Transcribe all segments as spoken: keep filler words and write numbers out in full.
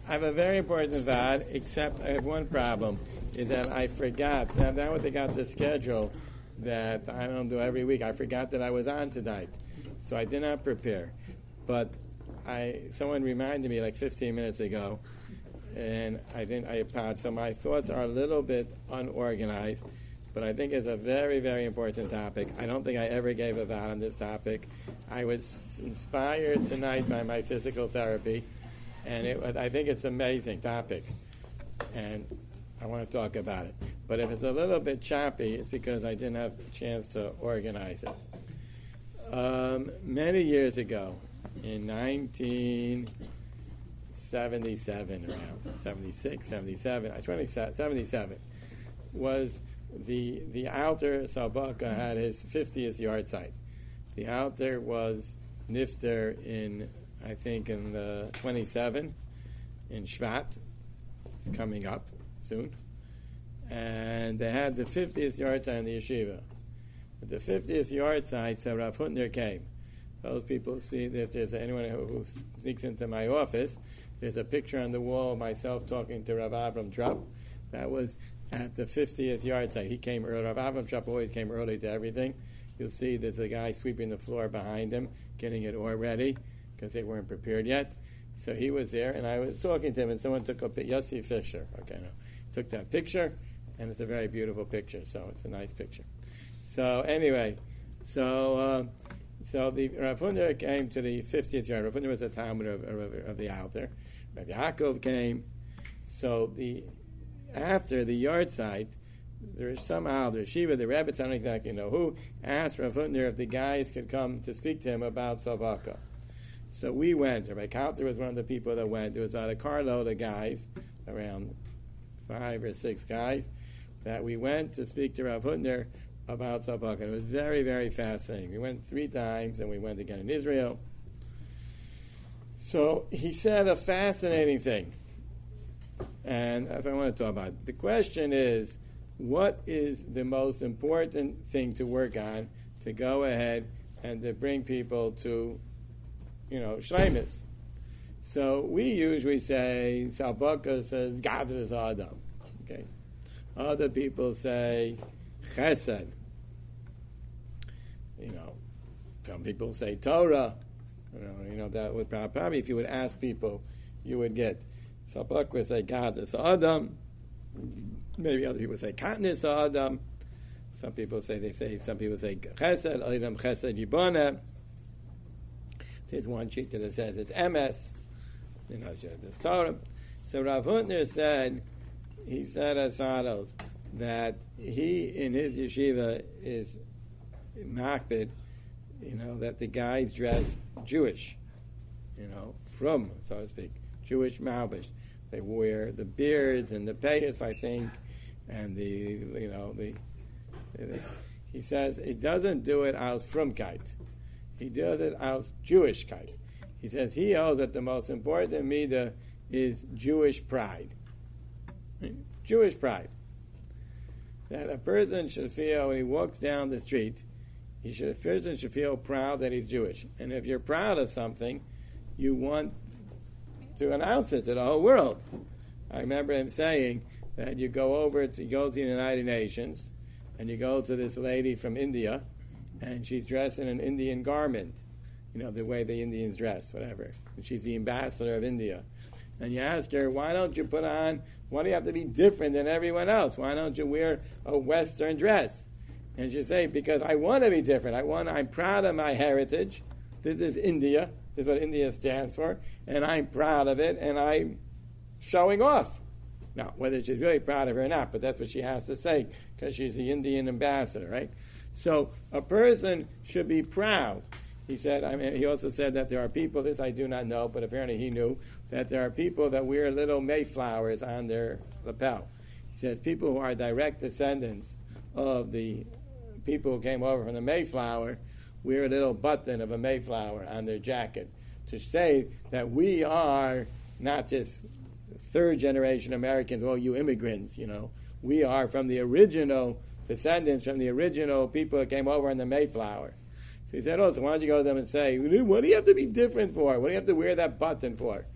I have a very important vad, except I have one problem, is that I forgot. Now, now that they got the schedule that I don't do every week, I forgot that I was on tonight. So I did not prepare. But I someone reminded me like fifteen minutes ago, and I didn't, I apologize. So my thoughts are a little bit unorganized, but I think it's a very, very important topic. I don't think I ever gave a vow on this topic. I was inspired tonight by my physical therapy, and it, I think it's an amazing topic, and I want to talk about it. But if it's a little bit choppy, it's because I didn't have the chance to organize it. Um, many years ago, in nineteen seventy-seven, around seventy-six, seventy-seven, I twenty seventy-seven, was the the Alter Salbaka had his fiftieth yard site. The Alter was nifter in, I think, in the twenty-seven in Shvat, coming up soon, and they had the fiftieth yard site in the yeshiva. At the fiftieth yard site, so Rav Hutner came. Those people see that if there's anyone who, who sneaks into my office, there's a picture on the wall of myself talking to Rav Avram Trupp. That was at the fiftieth yard site. He came early. Rav Avram Trupp always came early to everything. You'll see there's a guy sweeping the floor behind him, getting it all ready, because they weren't prepared yet. So he was there, and I was talking to him, and someone took a picture. Yossi Fisher, okay, no, took that picture, and it's a very beautiful picture, so it's a nice picture. So anyway, so uh, so the Rav Hutner came to the fiftieth yard. Rav Hutner was a Talmud of, of, of the Alter. Rav Yaakov came. So the after the yard site, there's somehow the Shiva, the rabbits, I don't exactly know who, asked Rav Hutner if the guys could come to speak to him about Savaka. So we went. Rabbi Kauter was one of the people that went. There was about a carload of guys, around five or six guys, that we went to speak to Rav Hutner about Savaka. It was very, very fascinating. We went three times, and we went again in Israel. So he said a fascinating thing, and that's what I want to talk about. The question is, what is the most important thing to work on to go ahead and to bring people to, you know, shleimus? So we usually say, Salbaka says, Gadras Adam. Okay. Other people say, Chesed. You know, some people say Torah. You know, you know that would probably, if you would ask people, you would get Salbaka would say Gadras Adam. Maybe other people say Katnis Adam. Some people say they say some people say Chesed, Adam Chesed Yibana. There's one sheet that says it's M S. You know, it's Torah. So Rav Hutner said, he said as follows, that he in his yeshiva is makbid, you know, that the guys dress Jewish, you know, from, so to speak, Jewish malbish. They wear the beards and the payas, I think, and the, you know, the, the he says he doesn't do it as frumkeit. He does it as Jewishkeit. He says he knows that the most important midah is Jewish pride. Jewish pride. That a person should feel when he walks down the street, he should, a person should feel proud that he's Jewish. And if you're proud of something, you want to announce it to the whole world. I remember him saying that you go over to, you go to the United Nations, and you go to this lady from India, and she's dressed in an Indian garment, you know, the way the Indians dress, whatever. And she's the ambassador of India. And you ask her, why don't you put on, why do you have to be different than everyone else? Why don't you wear a Western dress? And she say, because I want to be different. I want, I'm proud of my heritage. This is India. This is what India stands for. And I'm proud of it, and I'm showing off. Now, whether she's really proud of it or not, but that's what she has to say, because she's the Indian ambassador, right? So a person should be proud. He said, I mean, he also said that there are people, this I do not know, but apparently he knew, that there are people that wear little mayflowers on their lapel. He says people who are direct descendants of the people who came over from the Mayflower wear a little button of a Mayflower on their jacket to say that we are not just third generation Americans, oh, you immigrants, you know. We are from the original descendants, from the original people that came over in the Mayflower. So he said, oh, so why don't you go to them and say, what do you have to be different for? What do you have to wear that button for? He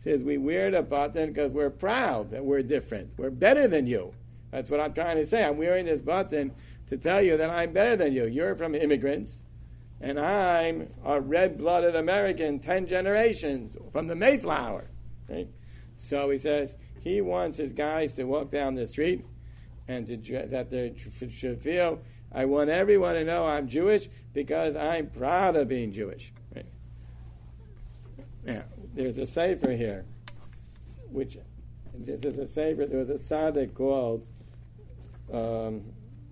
says we wear the button because we're proud that we're different. We're better than you. That's what I'm trying to say. I'm wearing this button to tell you that I'm better than you. You're from immigrants, and I'm a red-blooded American, ten generations from the Mayflower. Right? So he says he wants his guys to walk down the street and to, that they should feel, I want everyone to know I'm Jewish because I'm proud of being Jewish. Right? Now, there's a sefer here, which this is a sefer. There was a tzaddik called um,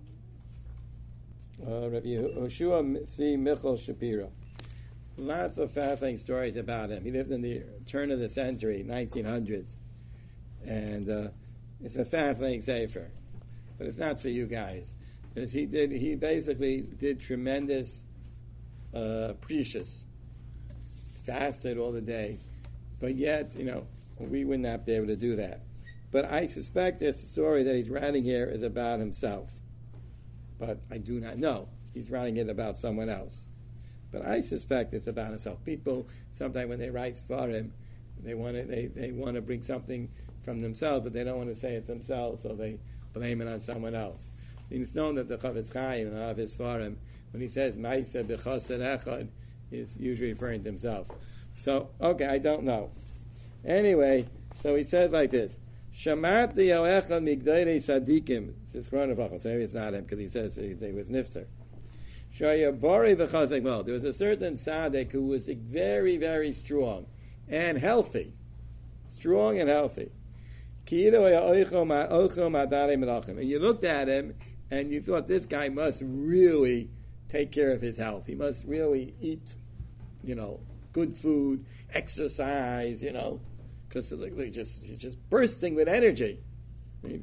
uh, Rabbi Yehoshua Tzvi Michal Shapiro. Lots of fascinating stories about him. He lived in the turn of the century, nineteen hundreds, and uh, it's a fascinating sefer. But it's not for you guys, because he did. He basically did tremendous uh, precious, fasted all the day, but yet, you know, we would not be able to do that. But I suspect this story that he's writing here is about himself. But I do not know. He's writing it about someone else. But I suspect it's about himself. People, sometimes when they write Sfarim, they want to they, they want to bring something from themselves, but they don't want to say it themselves, so they blame it on someone else. It's known that the Chavetz Chaim of his Sfarim, when he says Ma'aseh b'chased echad, is usually referring to himself. So, okay, I don't know. Anyway, so he says like this: Shamati yoechad migdolei tzadikim. It's Chronavachal, so maybe it's not him because he says he, he was nifter. Shayabari v'chazek. Well, there was a certain tzaddik who was very, very strong and healthy, strong and healthy. And you looked at him and you thought this guy must really take care of his health. He must really eat, you know, good food, exercise, you know, because he's just, he's just bursting with energy. And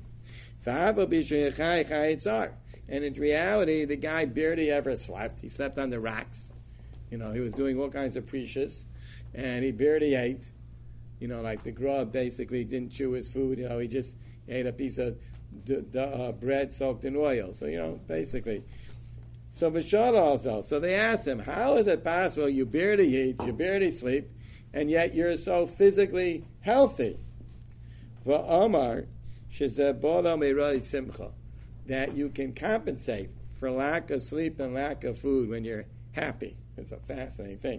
in reality, the guy barely ever slept. He slept on the racks. You know, he was doing all kinds of precious, and he barely ate. You know, like the grub basically didn't chew his food. You know, he just ate a piece of d- d- uh, bread soaked in oil. So, you know, basically. So Vishal also. So they asked him, how is it possible you barely eat, you barely sleep, and yet you're so physically healthy? V'amar shezebola meiroi simcha, that you can compensate for lack of sleep and lack of food when you're happy. It's a fascinating thing.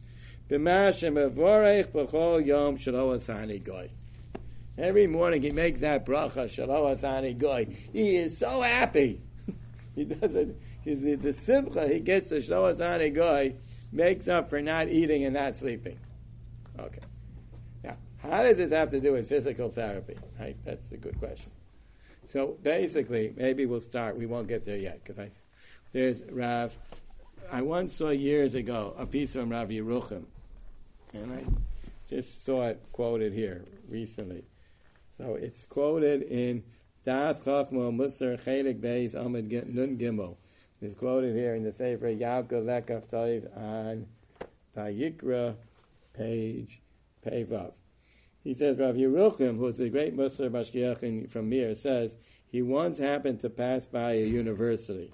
Every morning he makes that bracha, Shelo Asani Goy. He is so happy. He doesn't, the, the simcha he gets, the Shelo Asani Goy, makes up for not eating and not sleeping. Okay. Now, how does this have to do with physical therapy? Right? That's a good question. So basically, maybe we'll start. We won't get there yet, because I, there's Rav, I once saw years ago a piece from Rav Yerucham, and I just saw it quoted here recently. So it's quoted in Das Chachma Musar Chelik Beis Amud Nun Gimel. It's quoted here in the Sefer Yavka Lekach Toiv on Vayikra, page Pevav. He says, Rav Yerucham, who is the great Musar Mashgiach from Mir, says he once happened to pass by a university.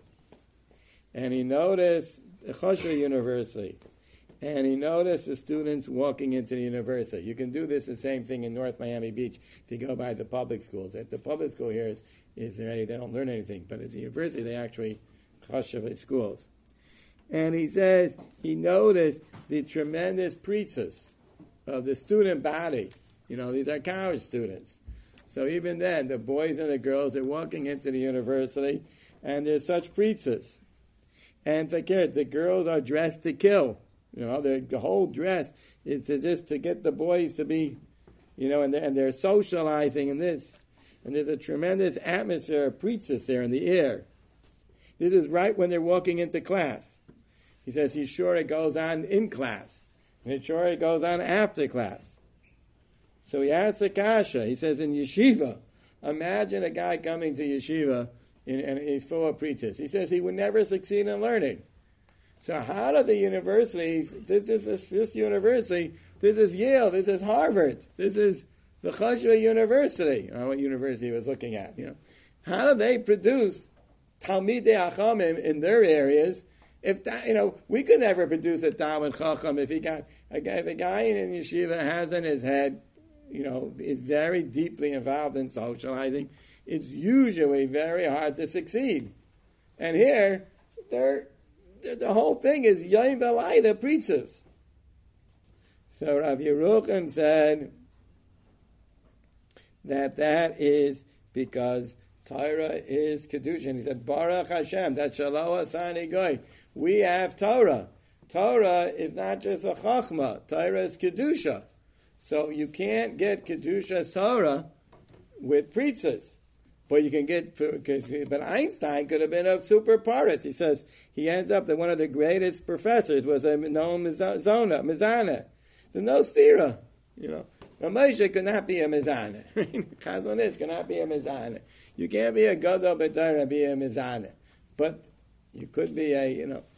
And he noticed, a Choshver University, and he noticed the students walking into the university. You can do this the same thing in North Miami Beach if you go by the public schools. At the public school here is, is already, they don't learn anything, but at the university they actually Choshver schools. And he says he noticed the tremendous preachers of the student body. You know, these are college students. So even then, the boys and the girls are walking into the university, and there's such preachers. And forget, the girls are dressed to kill. You know, the whole dress is to just to get the boys to be, you know, and they're, and they're socializing in this. And there's a tremendous atmosphere of preachers there in the air. This is right when they're walking into class. He says he's sure it goes on in class. And he's sure it goes on after class. So he asks the kasha. He says in yeshiva, imagine a guy coming to yeshiva in, and he's full of preachers. He says he would never succeed in learning. So how do the universities, this is this, this university, this is Yale, this is Harvard, this is the Choshver University. I don't know what university he was looking at, you know. How do they produce Talmidei Chachamim in their areas? If that, you know, we could never produce a Talmid Chacham if he got, if a guy in yeshiva has in his head, you know, is very deeply involved in socializing, it's usually very hard to succeed. And here, they're, they're, the whole thing is Yom V'Layla preaches. So Rav Yerucham said that that is because Torah is Kedusha. And he said, Baruch Hashem, that Shalo Asani Goy. We have Torah. Torah is not just a Chachma. Torah is Kedusha. So you can't get Kedusha Torah with preachers. But you can get, but Einstein could have been a super paritz. He says he ends up that one of the greatest professors was a Noam Mizana. Mizana. There's no stira, you know. Ramosha could not be a Mizana. Chazon Ish could not be a Mizana. You can't be a Gadol B'Torah and be a Mizana. But you could be a, you know.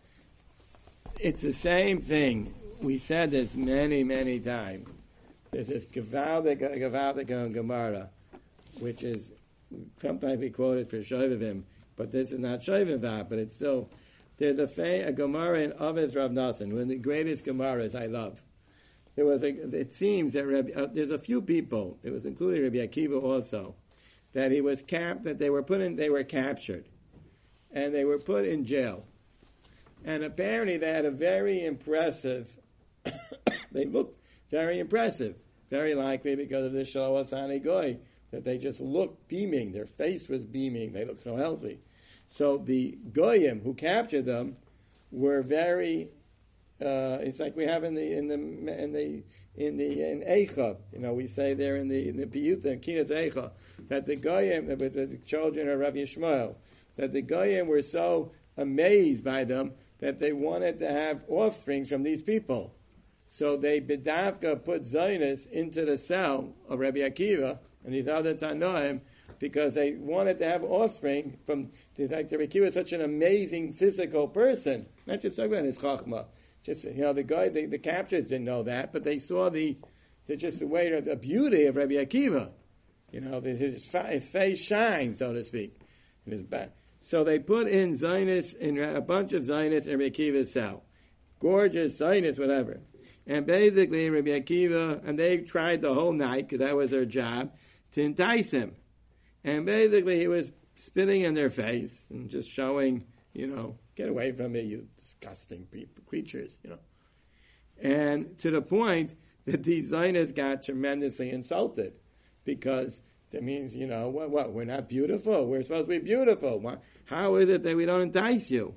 It's the same thing. We said this many, many times. There's this Gevaldik, Gevaldik Gemara, which is, sometimes we quote it for Shovavim, but this is not Shovavim, but it's still, there's a, fa- a Gemara in Ovis Rav Nassan, one of the greatest Gemaras I love. There was a, it seems that Rabbi, uh, there's a few people, it was including Rabbi Akiva also, that he was capped, that they were put in, they were captured, and they were put in jail. And apparently they had a very impressive, they looked very impressive, very likely because of the Shalo Asani Goy, that they just looked beaming, their face was beaming, they looked so healthy. So the Goyim who captured them were very, uh, it's like we have in the, in the, in the, in the, in Eicha, you know, we say there in the, in the Piyuta, Kinas Eicha, that the Goyim, that the children of Rabbi Yishmael, that the Goyim were so amazed by them that they wanted to have offspring from these people. So they bedavka put Zionists into the cell of Rabbi Akiva and these other Tanoim because they wanted to have offspring from, like Rabbi Akiva was such an amazing physical person, not just talking about his chachma. Just, you know, the guy, the, the captors didn't know that, but they saw the, the just the way, the beauty of Rabbi Akiva. You know, his, his face shines, so to speak, in his back. So they put in Zionists, in a bunch of Zionists in Rabbi Akiva's cell. Gorgeous Zionists, whatever. And basically, Rabbi Akiva, and they tried the whole night, because that was their job, to entice him. And basically, he was spitting in their face and just showing, you know, get away from me, you disgusting people, creatures, you know. And to the point that these Zionists got tremendously insulted, because that means, you know, what, what, we're not beautiful. We're supposed to be beautiful. Why, how is it that we don't entice you?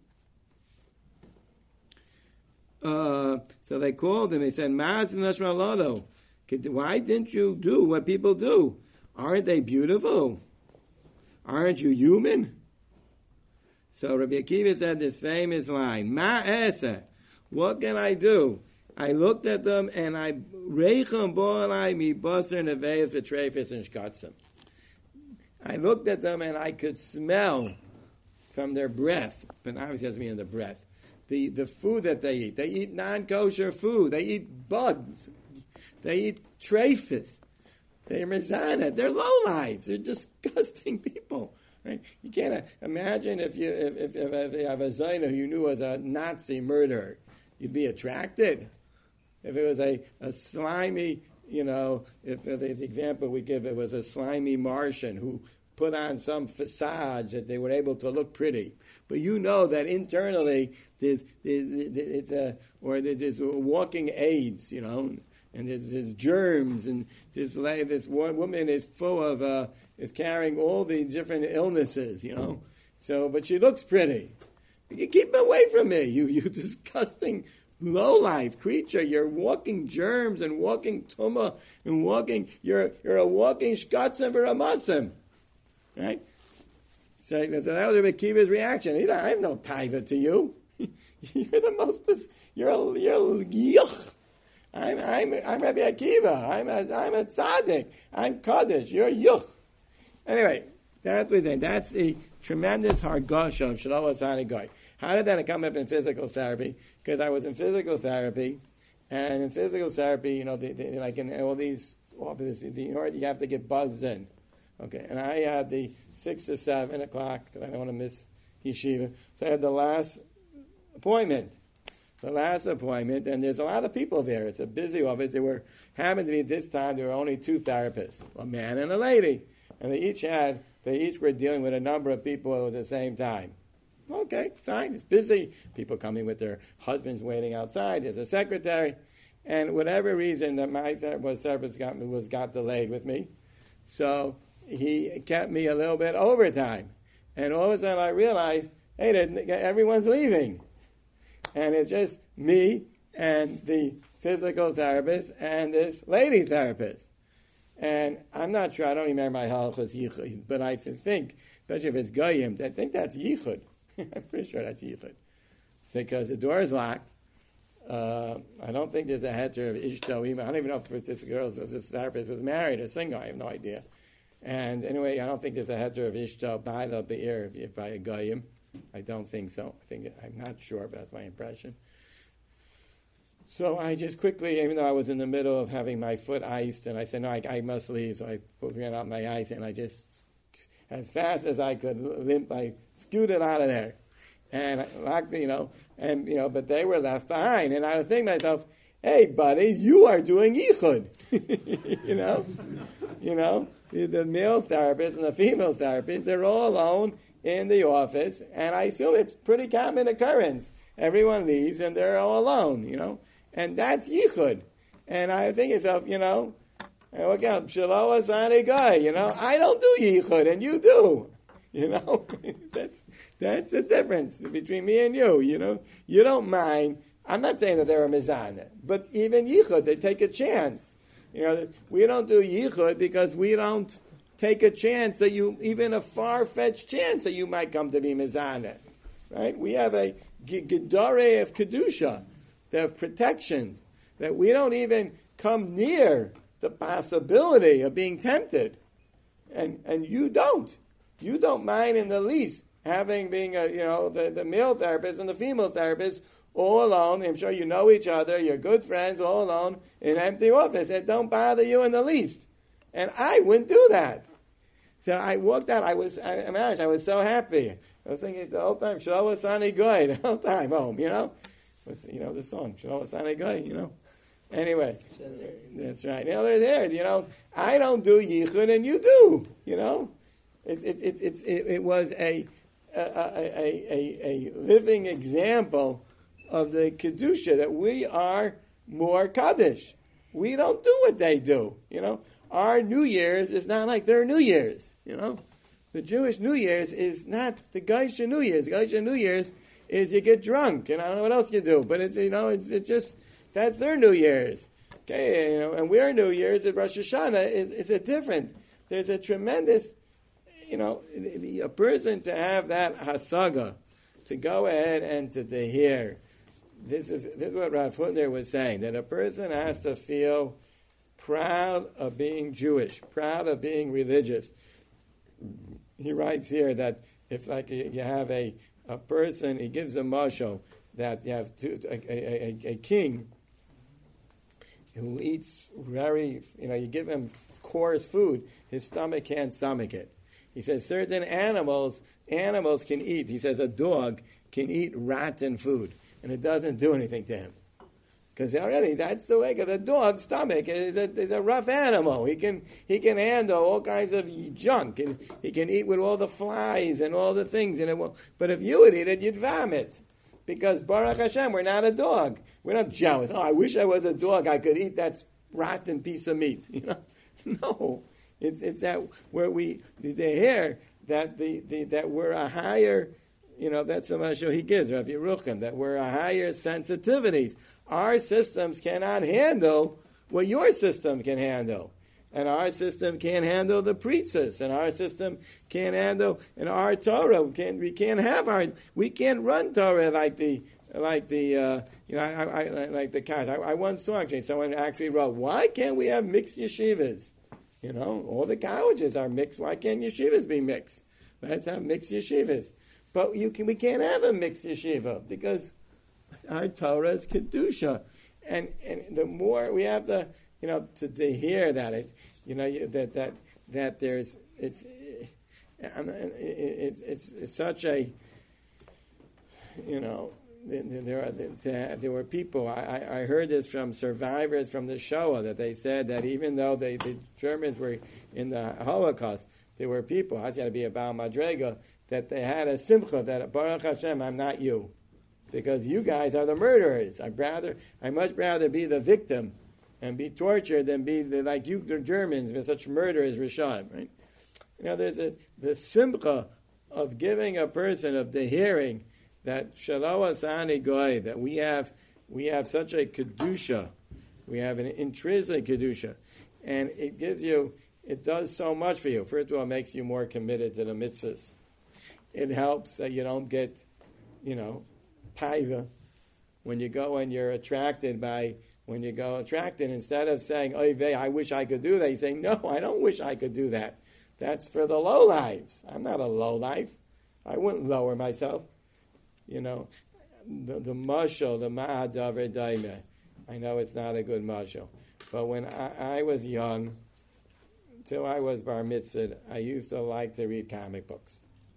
Uh, so they called him. They said, Maz Nashmalado, why didn't you do what people do? Aren't they beautiful? Aren't you human? So Rabbi Akiva said this famous line, Ma esa, what can I do? I looked at them and I reicham bo'alai mi basar neveis v'treifis and shkatzim. I looked at them and I could smell from their breath, but obviously it doesn't mean the breath, the, the food that they eat. They eat non-kosher food. They eat bugs. They eat treifis. They're mizana. They're lowlives. They're disgusting people. Right? You can't uh, imagine if you if, if, if, if you have a Zayna who you knew was a Nazi murderer, you'd be attracted. If it was a, a slimy, you know, if uh, the, the example we give, it was a slimy Martian who put on some facade that they were able to look pretty. But you know that internally, there's, there's, it's a, or there's walking AIDS, you know, and there's, there's germs, and this, this woman is full of, uh, is carrying all the different illnesses, you know. So, but she looks pretty. You keep away from me, you, you disgusting low-life creature. You're walking germs and walking tumah and walking, you're, you're a walking shkatzim v'ramatzim. Right? So, so that was Rabbi Akiva's reaction. He, I have no taiva to you. You're the most, you're a, you're a yuch. I'm, I'm, I'm Rabbi Akiva. I'm a, I'm a tzaddik. I'm Kaddish. You're a yuch. Anyway, that's what saying. That's a tremendous hargasha of Shelo Asani Goy. How did that come up in physical therapy? Because I was in physical therapy, and in physical therapy, you know, they, they, like in all these offices, you know, you have to get buzzed in. Okay, and I had the six to seven o'clock because I don't want to miss yeshiva. So I had the last appointment. the last appointment, and there's a lot of people there. It's a busy office. There were happened to be at this time there were only two therapists, a man and a lady, and they each had they each were dealing with a number of people at the same time. Okay, fine. It's busy. People coming with their husbands waiting outside. There's a secretary, and whatever reason that my was service got was got delayed with me, so he kept me a little bit overtime, and all of a sudden I realized, hey, everyone's leaving. And it's just me and the physical therapist and this lady therapist. And I'm not sure, I don't remember my halachos yichud, but I think, especially if it's goyim, I think that's yichud. I'm pretty sure that's yichud. Because the door is locked. Uh, I don't think there's a heter of ishto. I don't even know if this girl, this therapist was married or single. I have no idea. And anyway, I don't think there's a heter of ishto by the be'er by a goyim. I don't think so. I think I'm not sure, but that's my impression. So I just quickly, even though I was in the middle of having my foot iced, and I said, no, I, I must leave. So I ran out my ice, and I just, as fast as I could limp, I scooted out of there. And I locked, you know, and, you know, but they were left behind. And I was thinking to myself, hey, buddy, you are doing yichud. you know? You know? The male therapist and the female therapist, they're all alone in the office, and I assume it's pretty common occurrence. Everyone leaves, and they're all alone, you know? And that's yichud. And I think to myself, you know, I look out, Shelo Asani guy, you know, I don't do yichud, and you do. You know? that's that's the difference between me and you, you know? You don't mind. I'm not saying that they're a mizaneh, but even yichud, they take a chance. You know, we don't do yichud because we don't take a chance that you, even a far-fetched chance that you might come to be mizaneh, right? We have a gedare of kedusha, the protection, that we don't even come near the possibility of being tempted, and and you don't, you don't mind in the least having being a you know the, the male therapist and the female therapist all alone. I'm sure you know each other, you're good friends, all alone in an empty office. It don't bother you in the least. And I wouldn't do that. So I walked out. I was, I, I'm honest, I was so happy. I was thinking the whole time, Shelo Asani Goy, the whole time home, you know? Was, you know, the song, Shelo Asani Goy, you know? Anyway, that's right. You know, they're there, you know? I don't do yichud and you do, you know? It, it, it, it, it, it was a, a, a, a, a living example of the Kedusha, that we are more Kaddish. We don't do what they do, you know? Our New Year's is not like their New Year's, you know. The Jewish New Year's is not the Geisha New Year's. The Geisha New Year's is you get drunk, and I don't know what else you do, but it's, you know, it's, it's just, that's their New Year's. Okay, you know, and our New Year's at Rosh Hashanah is, is a different. There's a tremendous, you know, a person to have that hasaga, to go ahead and to, to hear. This is, this is what Rav Hutner was saying, that a person has to feel proud of being Jewish, proud of being religious. He writes here that if like you have a, a person, he gives a mashal that you have two, a, a, a, a king who eats very, you know, you give him coarse food, his stomach can't stomach it. He says certain animals, animals can eat. He says a dog can eat rotten food, and it doesn't do anything to him. Because already that's the way. Because the dog's stomach is a, is a rough animal. He can he can handle all kinds of junk, and he can eat with all the flies and all the things. And it will. But if you would eat it, you'd vomit. Because Baruch Hashem, we're not a dog. We're not jealous. Oh, I wish I was a dog. I could eat that rotten piece of meat. You know, no. It's it's that where we they hear that the, the that we're a higher. You know, that's the mashal he gives, Rav Yerucham, that we're a higher sensitivities. Our systems cannot handle what your system can handle. And our system can't handle the preachers. And our system can't handle, and our Torah, we can't, we can't have our, we can't run Torah like the, like the, uh, you know, I, I, like the college. I, I once saw actually, someone actually wrote, why can't we have mixed yeshivas? You know, all the colleges are mixed. Why can't yeshivas be mixed? Let's have mixed yeshivas. But you can, we can't have a mixed yeshiva because our Torah is kedusha, and and the more we have to, you know, to, to hear that it, you know, that that that there's it's it, it, it's it's such a, you know, there, there, there were people, I, I heard this from survivors from the Shoah, that they said that even though they, the Germans were in the Holocaust, there were people, I had to be a Baal Madrega, that they had a simcha, that Baruch Hashem, I'm not you. Because you guys are the murderers. I'd rather, I much rather be the victim and be tortured than be the, like you, the Germans, with such murderers, Rishon, right? You know, there's a, the simcha of giving a person of the hearing that Shelo Asani Goy, that we have, we have such a kedusha, we have an intrinsic kedusha, and it gives you, it does so much for you. First of all, it makes you more committed to the mitzvahs. It helps that you don't get, you know, taiva when you go and you're attracted by, when you go attracted, instead of saying, oy vey, I wish I could do that, you say, no, I don't wish I could do that. That's for the lowlives. I'm not a lowlife. I wouldn't lower myself. You know, the, the mashal, the ma'adavar daime. I know it's not a good mashal. But when I, I was young, till I was bar mitzvah, I used to like to read comic books.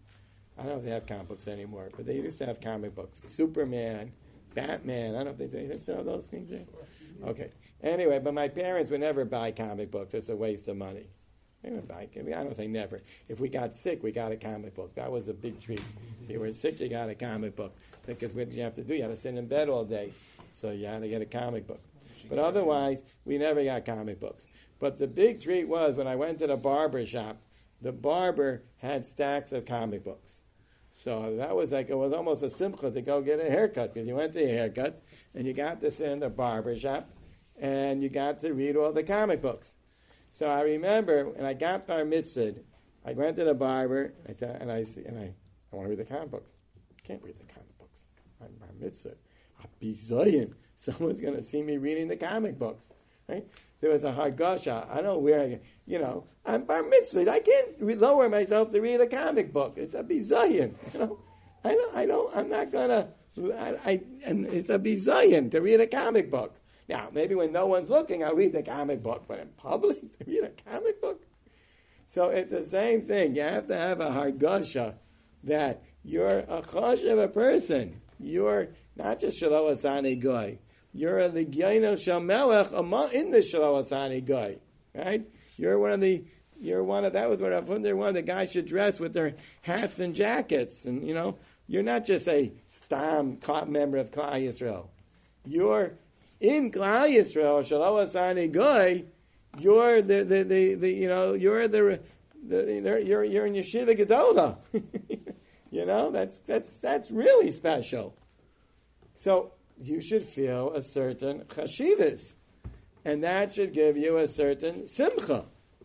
I don't know if they have comic books anymore, but they used to have comic books. Superman, Batman, I don't know if they do. They still have those things there? Okay. Anyway, but my parents would never buy comic books. It's a waste of money. They would buy, I mean, I don't say never. If we got sick, we got a comic book. That was a big treat. If you were sick, you got a comic book. Because what did you have to do? You had to sit in bed all day. So you had to get a comic book. But otherwise, we never got comic books. But the big treat was when I went to the barber shop, the barber had stacks of comic books. So that was like, it was almost a simcha to go get a haircut, because you went to a haircut, and you got to sit in the barber shop, and you got to read all the comic books. So I remember when I got bar mitzvah, I went to the barber, I th- and I and I, I want to read the comic books. I can't read the comic books. I'm bar mitzvah. I'll be zayin. Someone's going to see me reading the comic books, right? There was a hargasha. I don't know where I, you know, I'm bar mitzvah. I can't re- lower myself to read a comic book. It's a bizayin, you know. I don't, I don't, I'm not gonna, I, I and it's a bizayin to read a comic book. Now, maybe when no one's looking, I'll read the comic book, but in public, to read a comic book? So it's the same thing. You have to have a hargasha that you're a choshev person. You're not just Shelo Asani Goy. You're a Ligyaino Shamelech among in the Shelo Asani Goy, right? You're one of the, you're one of, that was what I wonder one of the guys should dress with their hats and jackets. And, you know, you're not just a stam member of Klal Yisrael. You're in Klal Yisrael, Shelo Asani Goy, you're the, the, the, the, you know, you're the, the you're, you're in Yeshiva Gedola. You know, that's, that's, that's really special. So, you should feel a certain chashivas. And that should give you a certain simcha.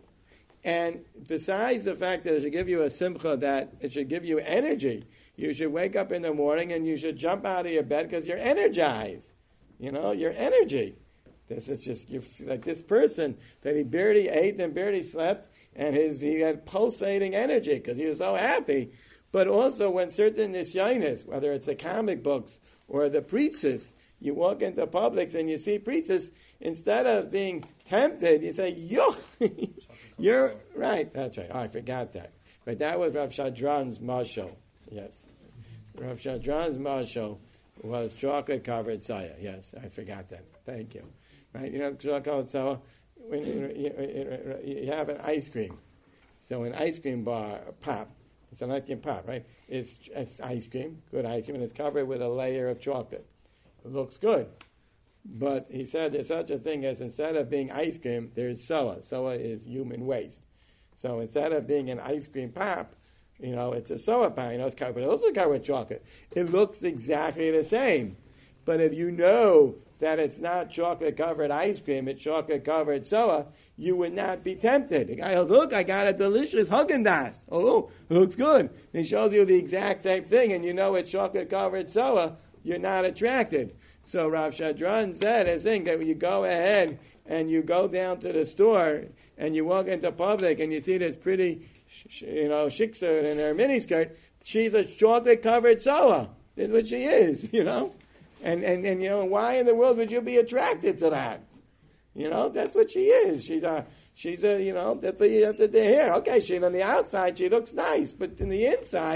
And besides the fact that it should give you a simcha, that it should give you energy, you should wake up in the morning and you should jump out of your bed because you're energized. You know, your energy. This is just, you're like this person that he barely ate and barely slept, and his he had pulsating energy because he was so happy. But also when certain nisyanis, whether it's the comic books or the preachers, you walk into Publix and you see preachers, instead of being tempted, you say, yo, you're right. That's right. Oh, I forgot that. But that was Rav Shadran's mashal. Yes. Rav Shadran's mashal was chocolate covered saya. Yes, I forgot that. Thank you. Right? You know, chocolate covered saya, when you, you, you have an ice cream. So an ice cream bar, pop, it's an ice cream pop, right? It's, it's ice cream, good ice cream, and it's covered with a layer of chocolate. It looks good. But he said there's such a thing as instead of being ice cream, there's soa. Soa is human waste. So instead of being an ice cream pop, you know, it's a soa pop. You know, it's covered, but also covered with chocolate. It looks exactly the same. But if you know that it's not chocolate-covered ice cream, it's chocolate-covered soa, you would not be tempted. The guy goes, look, I got a delicious Haagen-Dazs. Oh, it looks good. And he shows you the exact same thing, and you know it's chocolate-covered soa, you're not attracted. So Rav Shadran said, I think that when you go ahead and you go down to the store and you walk into Publix and you see this pretty, you know, shiksa in her miniskirt, she's a chocolate-covered soa. That's what she is, you know. And, and, and, you know, why in the world would you be attracted to that? You know, that's what she is. She's a, she's a, you know, that's what you have to hear. Okay, she, on the outside, she looks nice, but in the inside,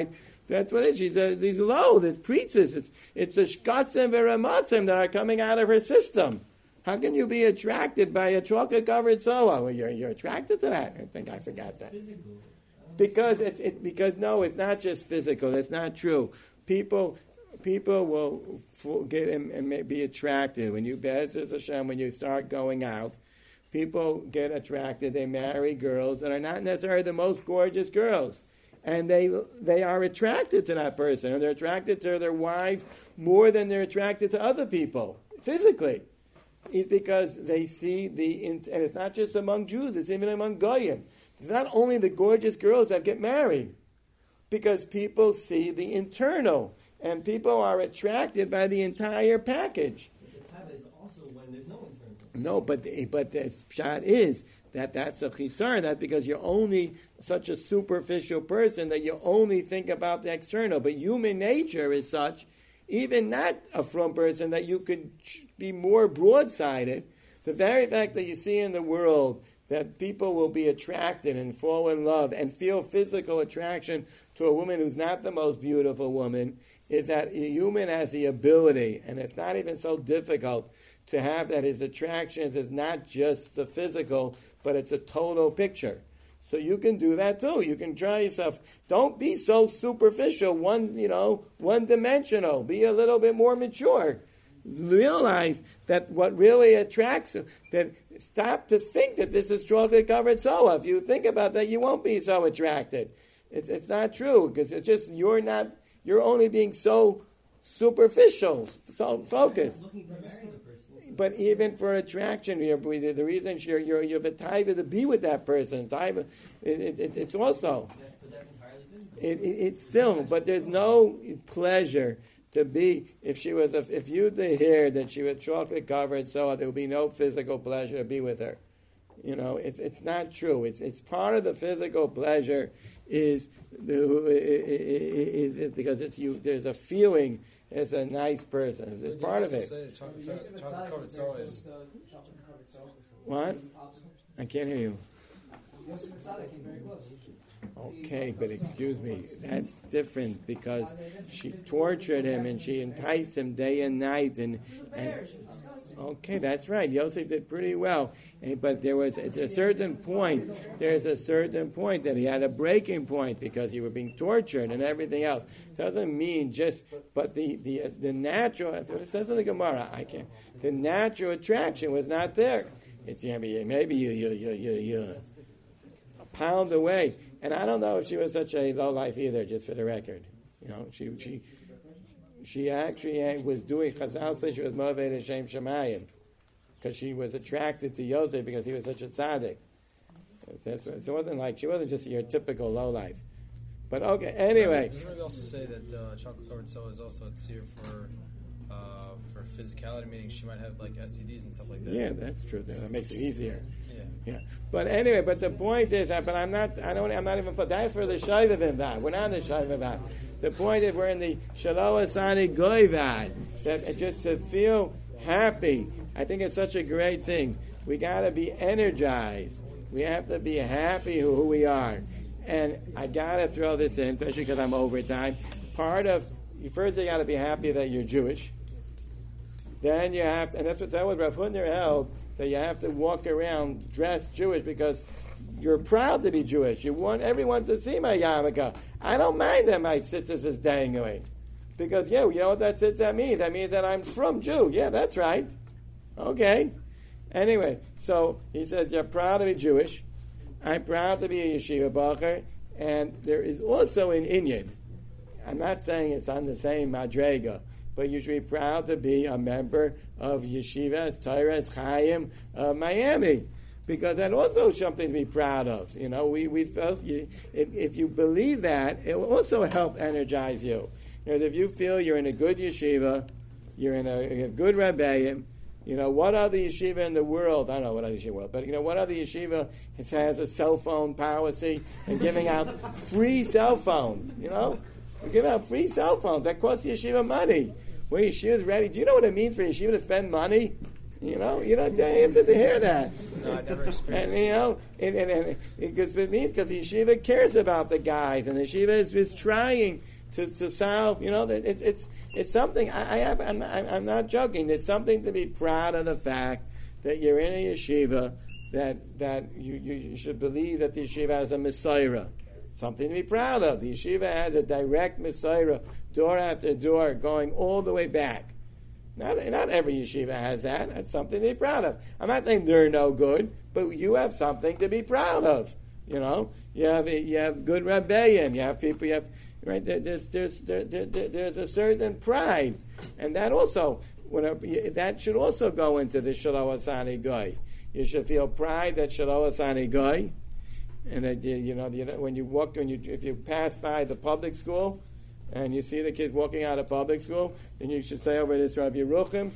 That's what it is. She's a, these low, this preaches. It's, it's the shkatzim v'ramatzim that are coming out of her system. How can you be attracted by a chocolate-covered soa? Well, you're, you're attracted to that. I think I forgot that. Because it, it, because no, it's not just physical. That's not true. People, people will get and, and be attracted when you Be'ezus Hashem. When you start going out, people get attracted. They marry girls that are not necessarily the most gorgeous girls. And they they are attracted to that person, and they're attracted to their wives more than they're attracted to other people physically. It's because they see the, and it's not just among Jews; it's even among Goyim. It's not only the gorgeous girls that get married, because people see the internal, and people are attracted by the entire package. But the is also when there's no internal. No, but the, but the shot is that that's a chisar. That's because you're only such a superficial person that you only think about the external. But human nature is such, even not a from person, that you could be more broad-sided. The very fact that you see in the world that people will be attracted and fall in love and feel physical attraction to a woman who's not the most beautiful woman is that a human has the ability, and it's not even so difficult, to have that his attractions is not just the physical, but it's a total picture. So you can do that too. You can try yourself. Don't be so superficial, one, you know, one-dimensional. Be a little bit more mature. Realize that what really attracts you, that stop to think that this is chocolate-covered soa. If you think about that, you won't be so attracted. It's it's not true, because it's just, you're not, you're only being so superficial, so focused. But even for attraction, you're, the reason you're, you're, you have a taiva to be with that person, taiva, it, it, it, it's also, but that's entirely physical. It, it, it's still, but there's no pleasure to be, if she was, a, if you to hear that she was chocolate covered, so there would be no physical pleasure to be with her. You know, it's it's not true. It's it's part of the physical pleasure is the is, is because it's you. There's a feeling. It's a nice person. It's part of it. What? I can't hear you. Okay, but excuse me, that's different because she tortured him and she enticed him day and night. And, and okay, that's right. Yosef did pretty well, and, but there was at a certain point. There's a certain point that he had a breaking point because he was being tortured and everything else. Doesn't mean just, but the the the natural. It says in the Gemara, I can't. The natural attraction was not there. It's maybe maybe you you you you you a pound away. And I don't know if she was such a low life either, just for the record. You know, she she she actually was doing Chazal says she was motivated Shem Shemayim because she was attracted to Yosef because he was such a tzaddik. So it wasn't like she wasn't just your typical low life. But okay, anyway. Doesn't it also say that uh, chocolate covered soa is also a tzir for uh, for physicality, meaning she might have like S T Ds and stuff like that? Yeah, that's true. That makes it easier. Yeah. Yeah. But anyway, but the point is that, but I'm not, I don't, I'm not even put that for the Shaiva Vimvad. We're not in the Shaiva Vimvad. The point is we're in the Shaloh Asani Goivad. That just to feel happy. I think it's such a great thing. We gotta be energized. We have to be happy who, who we are. And I gotta throw this in, especially because I'm overtime. Part of, first you gotta be happy that you're Jewish. Then you have to, and that's what that was Rav Hutner held, that you have to walk around dressed Jewish because you're proud to be Jewish. You want everyone to see my yarmulke. I don't mind that my tzitzis is dangling. Because, yeah, you know what that tzitzis means? That means that I'm from Jew. Yeah, that's right. Okay. Anyway, so he says, you're proud to be Jewish. I'm proud to be a yeshiva bacher. And there is also an Inyan. I'm not saying it's on the same madrega, but you should be proud to be a member of Yeshivas Torahs Chaim of Miami, because that also is something to be proud of. You know, we we supposed you, if, if you believe that, it will also help energize you. You know, if you feel you're in a good yeshiva, you're in a, in a good rebbeim. You know, what other yeshiva in the world? I don't know what other yeshiva in the world, but you know, what other yeshiva has, has a cell phone policy and giving out free cell phones? You know, we give out free cell phones that cost the yeshiva money. When yeshiva's ready, do you know what it means for yeshiva to spend money? You know, you don't have to hear that. No, I never experienced. And you know, and, and, and it, it means because the yeshiva cares about the guys, and the yeshiva is, is trying to, to solve, you know, that it, it's it's something. I, I have, I'm, I'm not joking. It's something to be proud of the fact that you're in a yeshiva, that that you, you should believe that the yeshiva has a Messiah. Something to be proud of. The yeshiva has a direct Messiah, door after door, going all the way back. Not not every yeshiva has that. That's something to be proud of. I'm not saying they're no good, but you have something to be proud of. You know, you have you have good rebbeim. You have people. You have right. There, there's there's there, there, there's a certain pride, and that also whenever, that should also go into the Shalom Asani Goy. You should feel pride that Shalom Asani Goy. And that you, you know, you know, when you walk, when you if you pass by the public school, and you see the kids walking out of public school, then you should say over this Rabbi Yeruchim,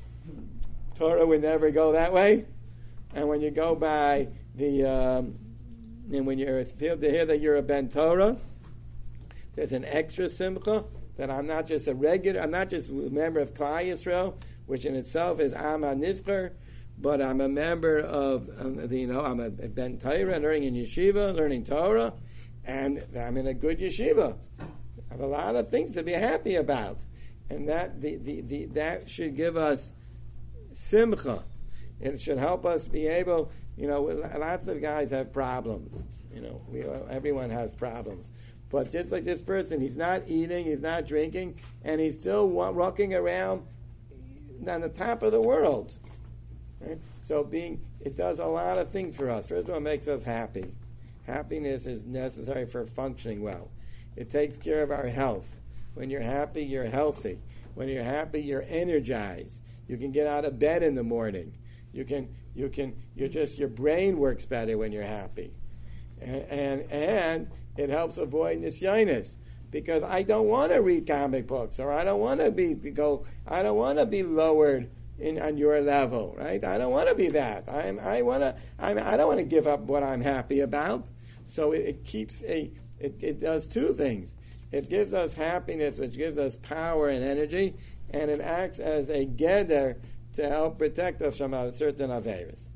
Torah would never go that way. And when you go by the, um, and when you feel to hear that you're a Ben Torah, there's an extra simcha that I'm not just a regular, I'm not just a member of Klal Yisrael, which in itself is Am HaNivcher, but I'm a member of, um, the, you know, I'm a Ben Torah, learning in yeshiva, learning Torah, and I'm in a good yeshiva. I have a lot of things to be happy about, and that the, the, the that should give us simcha. It should help us be able, you know, lots of guys have problems. You know, we, everyone has problems. But just like this person, he's not eating, he's not drinking, and he's still walking around on the top of the world. Right? So being, it does a lot of things for us. First of all, it makes us happy. Happiness is necessary for functioning well. It takes care of our health. When you're happy, you're healthy. When you're happy, you're energized. You can get out of bed in the morning. You can, you can, you're just, your brain works better when you're happy. And, and, and it helps avoid nisyonis. Because I don't want to read comic books, or I don't want to be, to go, I don't want to be lowered in on your level, right? I don't want to be that. I'm, I want to. I'm, I don't want to give up what I'm happy about. So it, it keeps a. It, it does two things. It gives us happiness, which gives us power and energy, and it acts as a geder to help protect us from a certain averis.